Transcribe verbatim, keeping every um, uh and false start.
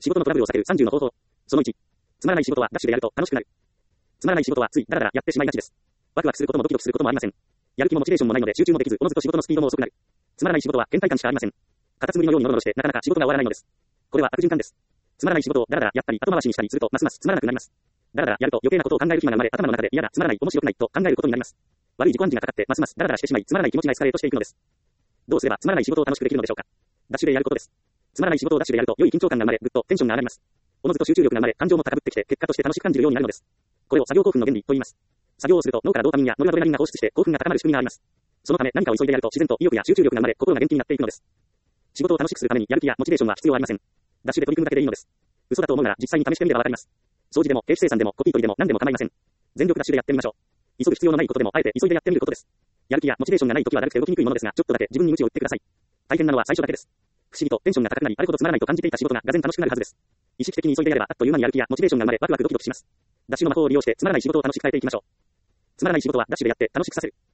仕事のトラブルを避けるさんじゅうの方法。そのいち。つまらない仕事はダッシュでやると楽しくなる。つまらない仕事はついダラダラやってしまいがちです。ワクワクすることもドキドキすることもありません。やる気もモチベーションもないので集中もできず、おのずと仕事のスピードも遅くなる。つまらない仕事は倦怠感しかありません。カタツムリのようにノロノロしてなかなか仕事が終わらないのです。これは悪循環です。つまらない仕事をダラダラやったり後回しにしたりするとますますつまらなくなります。ダラダラやると余計なことを考える暇が生まれ、頭の中で嫌だ、つまらない、面白くないと考えることになります。悪い自己暗示がかかってますますダラダラしてしまい、つまらない気持ちがエスカレートしていくのです。どうすればつまらない仕事を楽しくできるのでしょうか。ダッシュでやることです。つまらない仕事をダッシュでやると良い緊張感が生まれ、ぐっとテンションが上がります。おのずと集中力が生まれ、感情も高ぶってきて、結果として楽しく感じるようになるのです。これを作業興奮の原理と言います。作業をすると脳からドーパミンやノルアドレナリンが放出して興奮が高まる仕組みがあります。そのため何かを急いでやると自然と意欲や集中力が生まれ、心が元気になっていくのです。仕事を楽しくするためにやる気やモチベーションは必要ありません。ダッシュで取り組むだけでいいのです。嘘だと思うなら実際に試してみればわかります。掃除でも経費生産でもコピー取りでも何でも構いません。全力ダッシュでやってみましょう。急ぐ必要のないことでもあえて急いでやってみることです。やる気やモチベーションがないときはだるくて動きにくいものですが、ちょっとだけ自分に鞭を打ってください。大変なのは最初だけです。不思議とテンションが高くなり、あれほどつまらないと感じていた仕事ががぜん楽しくなるはずです。意識的に急いでやればあっという間にやる気やモチベーションが生まれ、ワクワクドキドキします。ダッシュの魔法を利用してつまらない仕事を楽しく変えていきましょう。つまらない仕事はダッシュでやって楽しくさせる。